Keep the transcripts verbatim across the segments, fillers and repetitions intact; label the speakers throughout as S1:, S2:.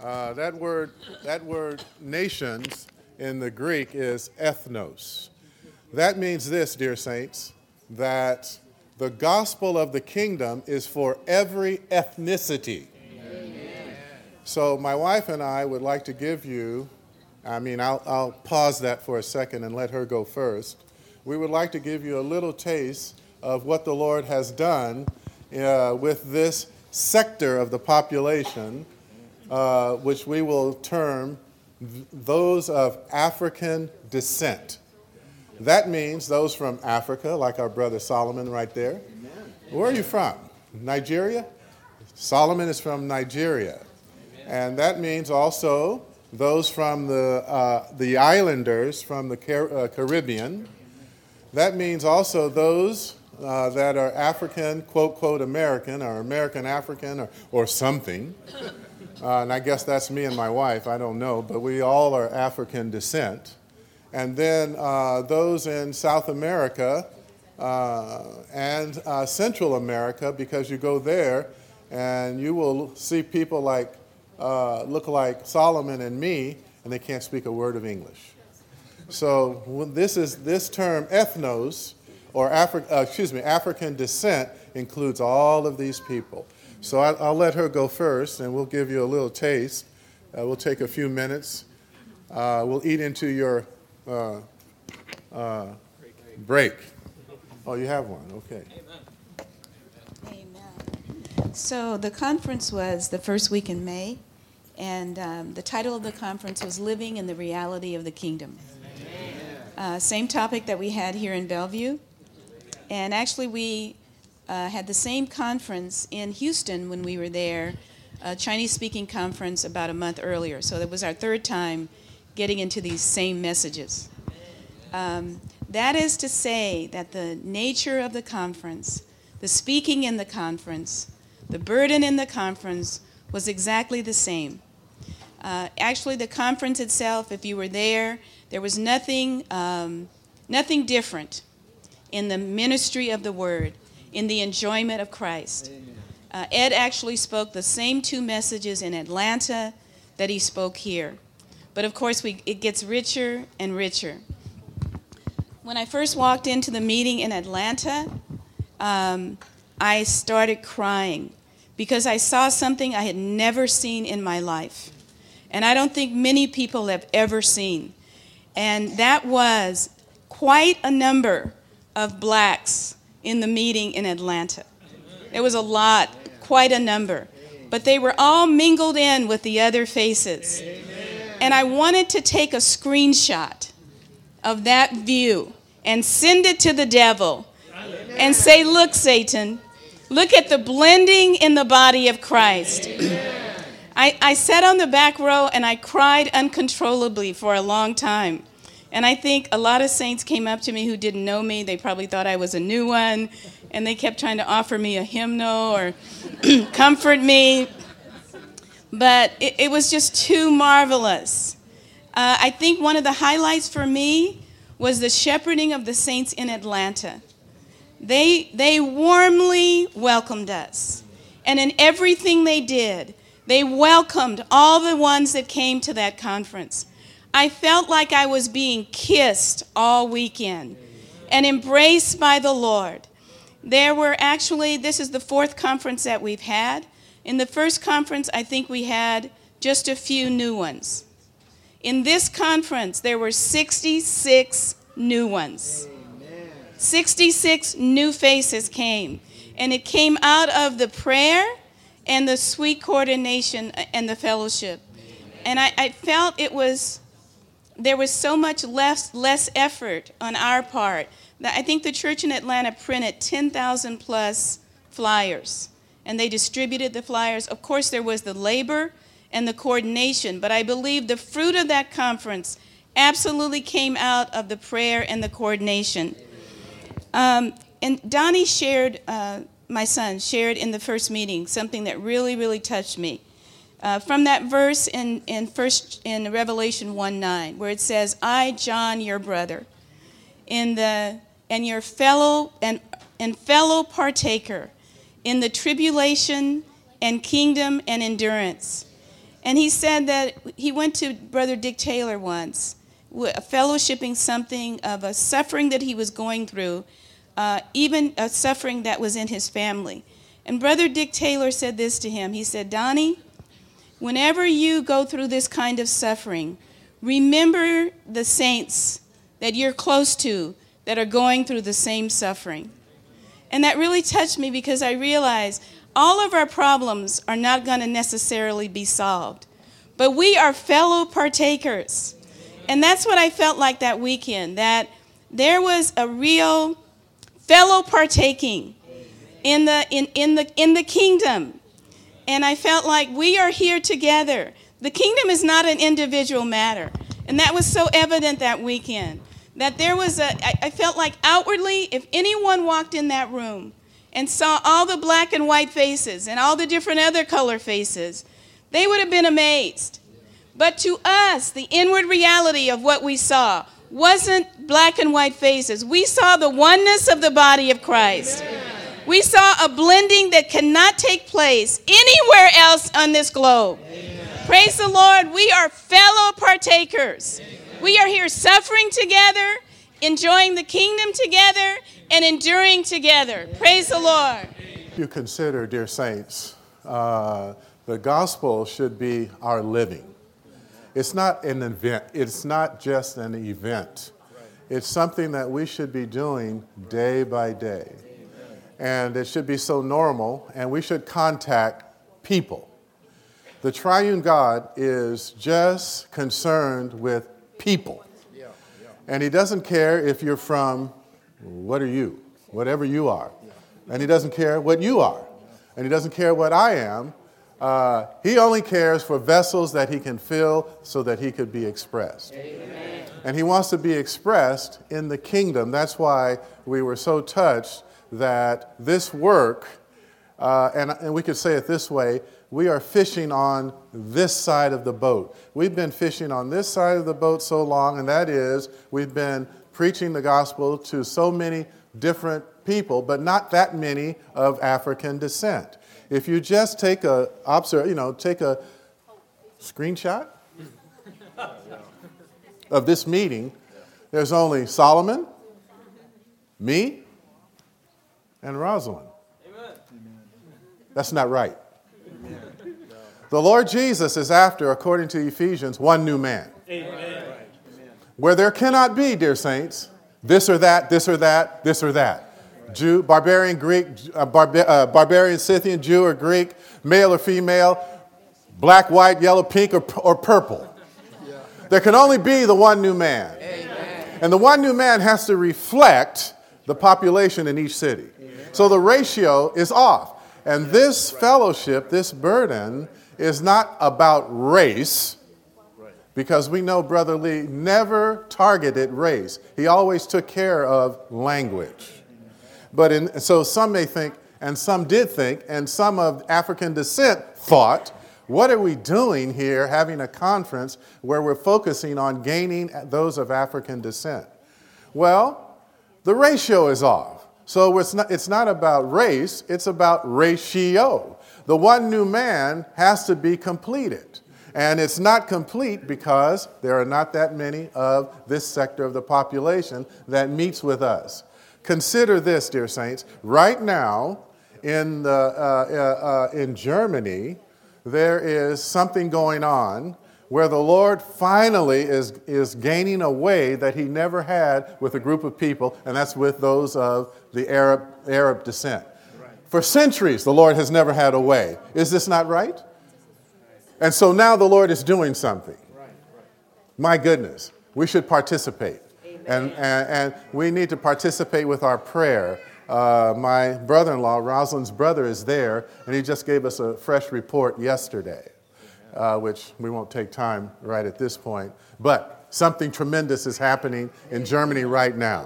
S1: Uh, that word, that word nations in the Greek is ethnos. That means this, dear saints, that the gospel of the kingdom is for every ethnicity. Amen. So my wife and I would like to give you, I mean, I'll, I'll pause that for a second and let her go first. We would like to give you a little taste of what the Lord has done uh, with this sector of the population, uh, which we will term th- those of African descent. That means those from Africa, like our brother Solomon right there. Amen. Where are you from? Nigeria? Solomon is from Nigeria. Amen. And that means also those from the, uh, the islanders from the Car- uh, Caribbean. That means also those uh, that are African, quote, quote, American, or American African, or, or something. Uh, and I guess that's me and my wife, I don't know, but we all are African descent. And then uh, those in South America uh, and uh, Central America, because you go there and you will see people like, uh, look like Solomon and me, and they can't speak a word of English. So this is this term ethnos, or Afri- uh, excuse me, African descent, includes all of these people. So I, I'll let her go first, and we'll give you a little taste. Uh, we'll take a few minutes. Uh, we'll eat into your uh, uh, break. Oh, you have one. Okay.
S2: Amen. So the conference was the first week in May, and um, the title of the conference was Living in the Reality of the Kingdom. Uh, same topic that we had here in Bellevue. And actually we uh, had the same conference in Houston when we were there, a Chinese-speaking conference about a month earlier. So it was our third time getting into these same messages. Um, that is to say that the nature of the conference, the speaking in the conference, the burden in the conference was exactly the same. Uh, actually, the conference itself, if you were there, there was nothing, um, nothing different in the ministry of the Word, in the enjoyment of Christ. Uh, Ed actually spoke the same two messages in Atlanta that he spoke here. But of course, we, it gets richer and richer. When I first walked into the meeting in Atlanta, um, I started crying because I saw something I had never seen in my life. And I don't think many people have ever seen. And that was quite a number of blacks in the meeting in Atlanta. There was a lot, quite a number. But they were all mingled in with the other faces. And I wanted to take a screenshot of that view and send it to the devil and say, look, Satan, look at the blending in the body of Christ. I, I sat on the back row and I cried uncontrollably for a long time. And I think a lot of saints came up to me who didn't know me. They probably thought I was a new one. And they kept trying to offer me a hymnal or comfort me. But it, it was just too marvelous. Uh, I think one of the highlights for me was the shepherding of the saints in Atlanta. They, they warmly welcomed us. And in everything they did, they welcomed all the ones that came to that conference. I felt like I was being kissed all weekend and embraced by the Lord. There were actually, this is the fourth conference that we've had. In the first conference, I think we had just a few new ones. In this conference, there were sixty-six new ones. sixty-six new faces came. And it came out of the prayer and the sweet coordination and the fellowship. And I, I felt it was, there was so much less, less effort on our part. I think the church in Atlanta printed ten thousand plus flyers, and they distributed the flyers. Of course, there was the labor and the coordination, but I believe the fruit of that conference absolutely came out of the prayer and the coordination. Um, and Donnie shared, uh, my son, shared in the first meeting something that really, really touched me. Uh, from that verse in, in, first, in Revelation one nine, where it says, I, John, your brother, in the, and your fellow and, and fellow partaker in the tribulation and kingdom and endurance, And he said that he went to Brother Dick Taylor once, fellowshipping something of a suffering that he was going through, uh, even a suffering that was in his family. And Brother Dick Taylor said this to him. He said, Donnie, whenever you go through this kind of suffering, remember the saints that you're close to that are going through the same suffering. And that really touched me because I realized all of our problems are not going to necessarily be solved. But we are fellow partakers. And that's what I felt like that weekend, that there was a real fellow partaking in the in, in the in the kingdom. And I felt like we are here together. The kingdom is not an individual matter. And that was so evident that weekend. That there was a, I, I felt like outwardly, if anyone walked in that room and saw all the black and white faces and all the different other color faces, they would have been amazed. But to us, the inward reality of what we saw wasn't black and white faces. We saw the oneness of the body of Christ. Amen. We saw a blending that cannot take place anywhere else on this globe. Amen. Praise the Lord. We are fellow partakers. Amen. We are here suffering together, enjoying the kingdom together, and enduring together. Praise the Lord.
S1: You consider, dear saints, uh, the gospel should be our living. It's not an event. It's not just an event. It's something that we should be doing day by day. And it should be so normal, and we should contact people. The triune God is just concerned with people. And he doesn't care if you're from, what are you? Whatever you are. And he doesn't care what you are. And he doesn't care what I am. Uh, he only cares for vessels that he can fill so that he could be expressed. Amen. And he wants to be expressed in the kingdom. That's why we were so touched that this work, uh, and, and we could say it this way, we are fishing on this side of the boat. We've been fishing on this side of the boat so long, and that is we've been preaching the gospel to so many different people, but not that many of African descent. If you just take a observe, you know, take a screenshot of this meeting, there's only Solomon, me, and Rosalind. Amen. That's not right. Amen. The Lord Jesus is after, according to Ephesians, one new man. Amen. Where there cannot be, dear saints, this or that, this or that, this or that. Jew, barbarian, Greek, uh, barba- uh, barbarian, Scythian, Jew or Greek, male or female, black, white, yellow, pink, or, or purple. Yeah. There can only be the one new man. Amen. And the one new man has to reflect the population in each city. Amen. So the ratio is off. And this fellowship, this burden, is not about race, because we know Brother Lee never targeted race. He always took care of language. But in, so some may think, and some did think, and some of African descent thought, what are we doing here having a conference where we're focusing on gaining those of African descent? Well, the ratio is off. So it's not, it's not about race, it's about ratio. The one new man has to be completed. And it's not complete because there are not that many of this sector of the population that meets with us. Consider this, dear saints. Right now, in, the, uh, uh, uh, in Germany, there is something going on where the Lord finally is, is gaining a way that he never had with a group of people, and that's with those of the Arab, Arab descent. Right. For centuries, the Lord has never had a way. Is this not right? And so now the Lord is doing something. Right, right. My goodness, we should participate. And, and, and we need to participate with our prayer. Uh, my brother-in-law, Rosalind's brother, is there, and he just gave us a fresh report yesterday, uh, which we won't take time right at this point. But something tremendous is happening in Germany right now.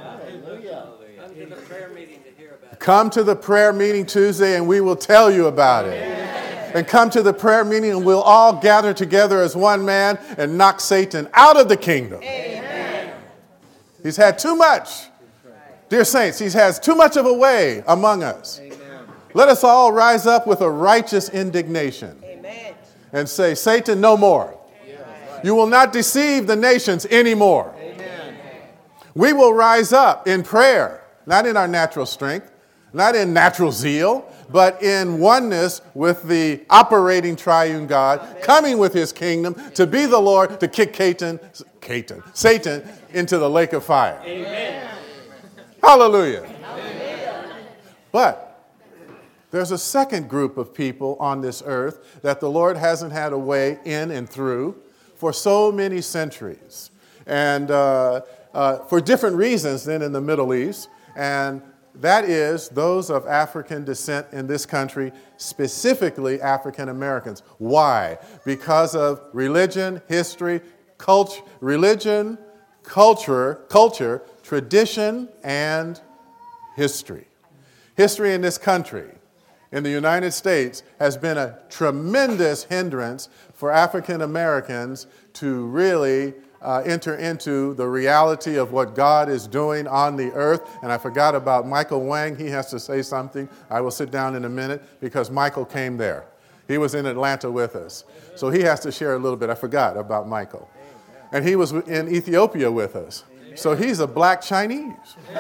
S1: Come to the prayer meeting to hear about it. Come to the prayer meeting Tuesday, and we will tell you about it. And come to the prayer meeting, and we'll all gather together as one man and knock Satan out of the kingdom. Amen. He's had too much. Dear saints, he has too much of a way among us. Amen. Let us all rise up with a righteous indignation. Amen. and say, Satan, no more. You will not deceive the nations anymore.
S3: Amen.
S1: We will rise up in prayer, not in our natural strength, not in natural zeal, but in oneness with the operating triune God, coming with his kingdom to be the Lord, to kick Satan, Satan, Satan into the lake of fire.
S3: Amen.
S1: Hallelujah. Hallelujah. But there's a second group of people on this earth that the Lord hasn't had a way in and through for so many centuries, and uh, uh, for different reasons than in the Middle East, and that is those of African descent in this country, specifically African Americans. Why? Because of religion, history, culture, religion, culture, culture, tradition, and history. History in this country, in the United States, has been a tremendous hindrance for African Americans to really uh, enter into the reality of what God is doing on the earth. And I forgot about Michael Wang. He has to say something. I will sit down in a minute because Michael came there. He was in Atlanta with us. So he has to share a little bit. I forgot about Michael. And he was in Ethiopia with us. So he's a black Chinese.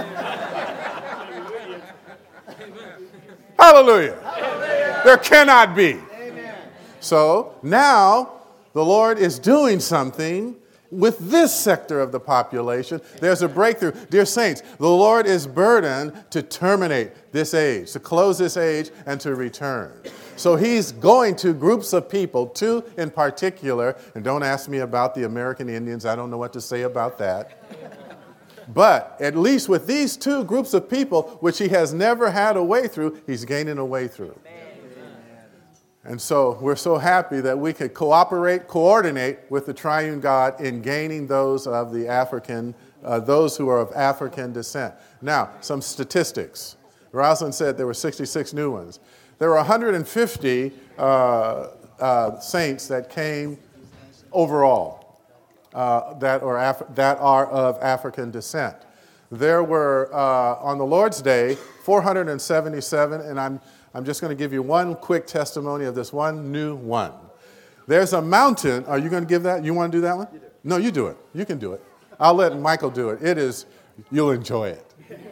S1: Hallelujah. Hallelujah. There cannot be. Amen. So now the Lord is doing something with this sector of the population. There's a breakthrough. Dear saints, the Lord is burdened to terminate this age, to close this age, and to return. So he's going to groups of people, two in particular, and don't ask me about the American Indians. I don't know what to say about that. But at least with these two groups of people, which he has never had a way through, he's gaining a way through. Amen. And so we're so happy that we could cooperate, coordinate with the triune God in gaining those of the African, uh, those who are of African descent. Now, some statistics. Rosalind said there were sixty-six new ones. There were one hundred fifty uh, uh, saints that came overall. Uh, that, are Af- that are of African descent. There were, uh, on the Lord's Day, four hundred seventy-seven, and I'm, I'm just going to give you one quick testimony of this one new one. There's a mountain. Are you going to give that? You want to do that one? You do. No, you do it. You can do it. I'll let Michael do it. It is, you'll enjoy it.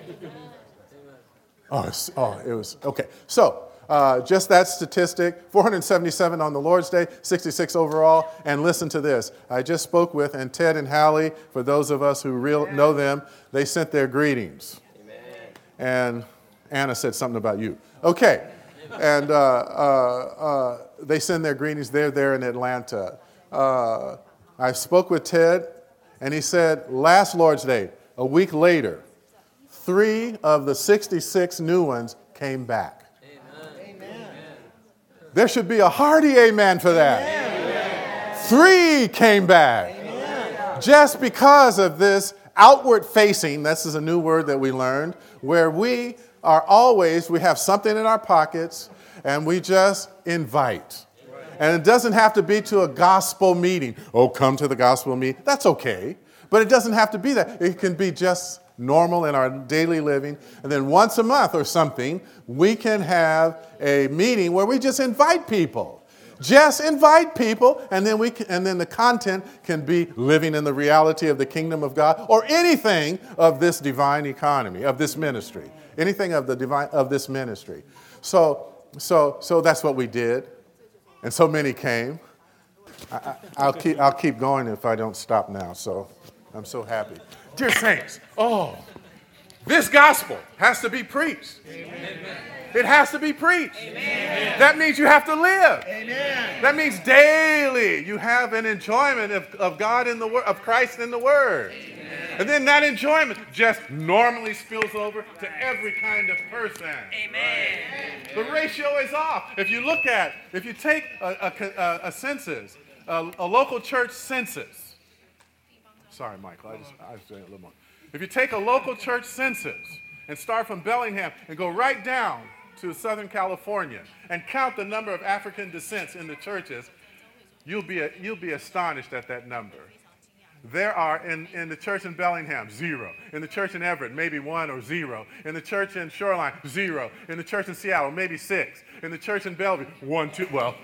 S1: Oh, it's, oh it was, okay. So, Uh, just that statistic, four hundred seventy-seven on the Lord's Day, sixty-six overall. And listen to this. I just spoke with, and Ted and Hallie, for those of us who real, know them, they sent their greetings. Amen. And Anna said something about you. Okay. And uh, uh, uh, they send their greetings. They're there in Atlanta. Uh, I spoke with Ted, and he said last Lord's Day, a week later, three of the sixty-six new ones came back. There should be a hearty amen for that. Amen. Three came back. Amen. Just because of this outward facing, this is a new word that we learned, where we are always, we have something in our pockets and we just invite. And it doesn't have to be to a gospel meeting. Oh, come to the gospel meeting. That's okay. But it doesn't have to be that. It can be just normal in our daily living. And then once a month or something, we can have a meeting where we just invite people. Just invite people, and then we can, and then the content can be living in the reality of the kingdom of God, or anything of this divine economy, of this ministry. Anything of the divine of this ministry. So so so that's what we did. And so many came. I, I, I'll keep I'll keep going if I don't stop now. So I'm so happy. Dear saints, oh, this gospel has to be preached. Amen. It has to be preached. Amen. That means you have to live. Amen. That means daily you have an enjoyment of, of God in the word, of Christ in the Word. Amen. And then that enjoyment just normally spills over to every kind of person. Amen. The ratio is off. If you look at, if you take a, a, a census, a, a local church census. Sorry, Michael, I just, I was doing it a little more. If you take a local church census and start from Bellingham and go right down to Southern California and count the number of African descents in the churches, you'll be, a, you'll be astonished at that number. There are, in, in the church in Bellingham, zero. In the church in Everett, maybe one or zero. In the church in Shoreline, zero. In the church in Seattle, maybe six. In the church in Bellevue, one, two, well,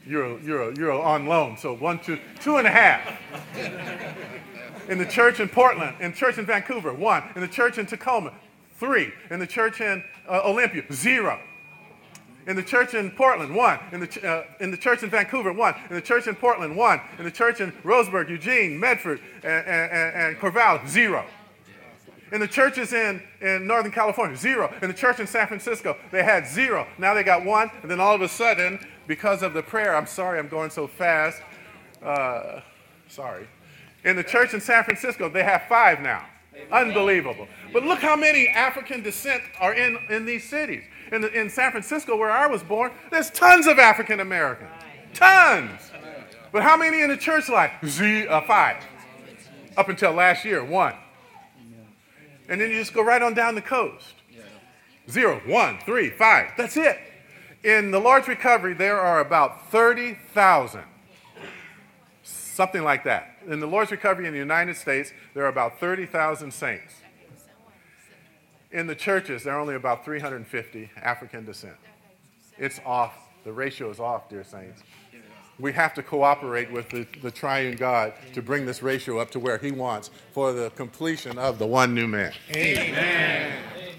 S1: You're, you're, you're on loan, so one, two, two and a half. In the church in Portland, in the church in Vancouver, one. In the church in Tacoma, three. In the church in uh, Olympia, zero. In the church in Portland, one. In the, ch- uh, in the church in Vancouver, one. In the church in Portland, one. In the church in Roseburg, Eugene, Medford, and, and, and Corvallis, zero. In the churches in, in Northern California, zero. In the church in San Francisco, they had zero. Now they got one. And then all of a sudden, because of the prayer, I'm sorry I'm going so fast. Uh, sorry. In the church in San Francisco, they have five now. Unbelievable. But look how many African descent are in, in these cities. In, the, in San Francisco, where I was born, there's tons of African Americans. Tons. But how many in the church life? Z, uh, five. Up until last year, one. And then you just go right on down the coast. Zero, one, three, five. That's it. In the Lord's Recovery, there are about thirty thousand. Something like that. In the Lord's Recovery in the United States, there are about thirty thousand saints. In the churches, there are only about three hundred fifty African descent. It's off. The ratio is off, dear saints. We have to cooperate with the, the triune God to bring this ratio up to where he wants for the completion of the one new man.
S3: Amen.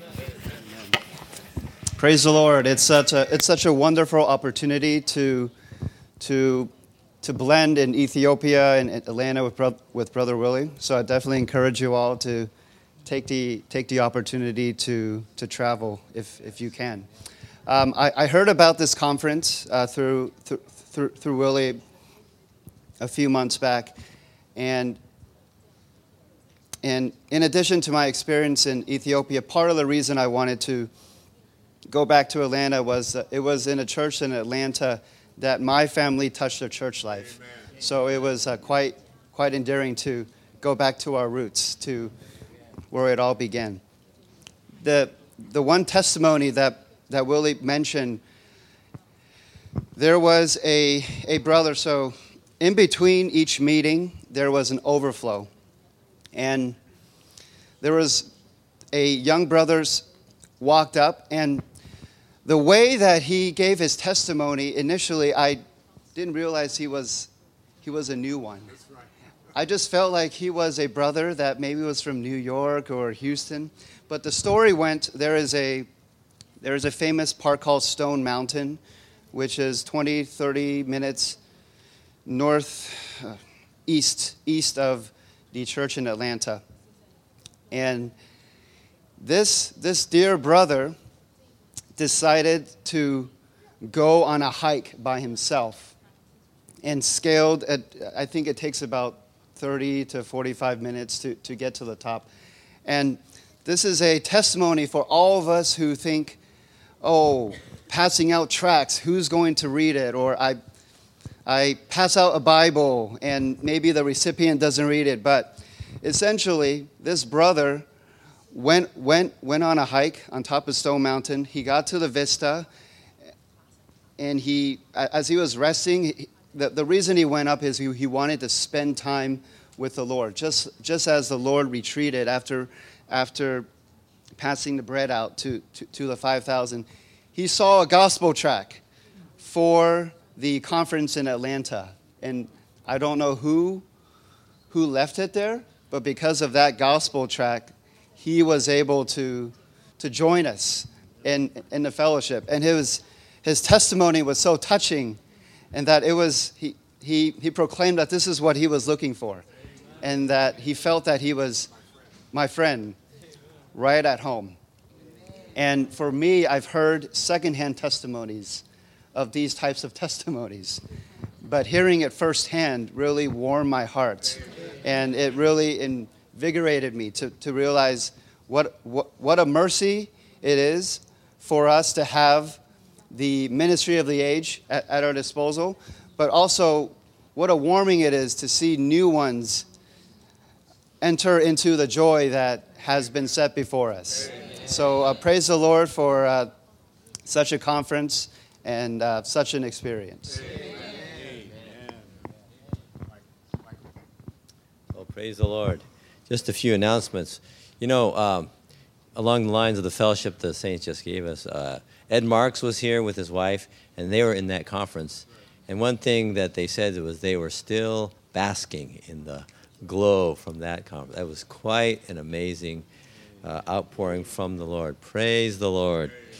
S3: Praise the Lord. It's such a it's such a wonderful opportunity to to to blend in Ethiopia and Atlanta with bro- with Brother Willie. So I definitely encourage you all to take the take the opportunity to to travel if if you can. Um, I, I heard about this conference uh, through, through through through Willie a few months back, and and in addition to my experience in Ethiopia, part of the reason I wanted to go back to Atlanta was uh, it was in a church in Atlanta that my family touched their church life. Amen. So it was uh, quite quite endearing to go back to our roots, to where it all began. The the one testimony that, that Willie mentioned, there was a a brother, so in between each meeting there was an overflow. And there was a young brother's walked up, and the way that he gave his testimony, initially I didn't realize he was he was a new one. That's right. I just felt like he was a brother that maybe was from New York or Houston. But the story went, there is a there is a famous park called Stone Mountain, which is twenty, thirty minutes north, uh, east, east of the church in Atlanta. And this this dear brother decided to go on a hike by himself and scaled at, I think it takes about thirty to forty-five minutes to, to get to the top. And this is a testimony for all of us who think, oh, passing out tracts, who's going to read it? Or I I pass out a Bible and maybe the recipient doesn't read it. But essentially, this brother went went went on a hike on top of Stone Mountain. He got to the vista, and he, as he was resting, he, the, the reason he went up is he, he wanted to spend time with the Lord. Just just as the Lord retreated after after passing the bread out to, to, to the five thousand, he saw a gospel tract for the conference in Atlanta. And I don't know who who left it there, but because of that gospel tract, he was able to to join us in in the fellowship. And his his testimony was so touching, and that it was he he he proclaimed that this is what he was looking for, and that he felt that he was my friend right at home. And for me, I've heard secondhand testimonies of these types of testimonies, but hearing it firsthand really warmed my heart, and it really invigorated me to, to realize what, what what a mercy it is for us to have the ministry of the age at, at our disposal, but also what a warming it is to see new ones enter into the joy that has been set before us. Amen. So uh, praise the Lord for uh, such a conference and uh, such an experience.
S4: Amen. Well, praise the Lord. Just a few announcements. You know, um, along the lines of the fellowship the saints just gave us, uh, Ed Marks was here with his wife, and they were in that conference. And one thing that they said was they were still basking in the glow from that conference. That was quite an amazing uh, outpouring from the Lord. Praise the Lord.